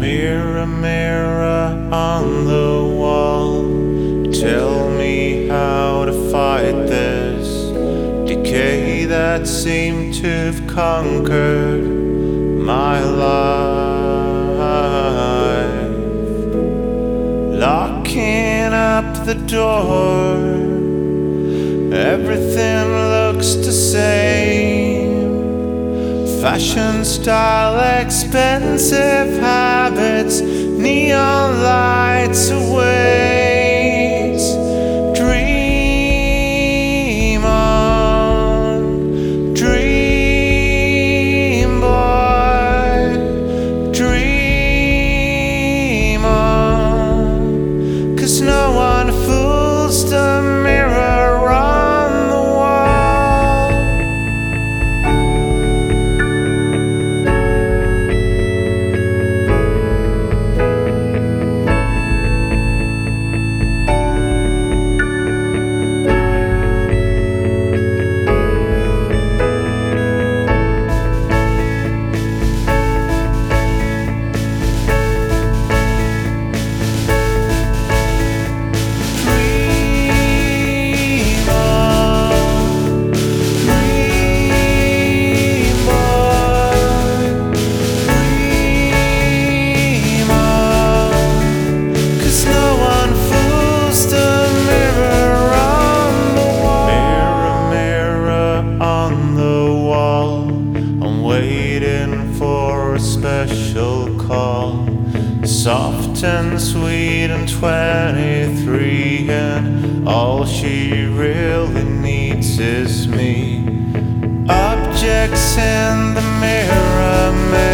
Mirror, mirror on the wall, tell me how to fight this decay that seemed to have conquered my life. Locking up the door, everything looks the same. Fashion, style, expensive habits, neon lights awaits. Dream on, dream boy, dream on. 'Cause no one fools the mirror on the wall. Special call, soft and sweet and 23, and all she really needs is me. Objects in the mirror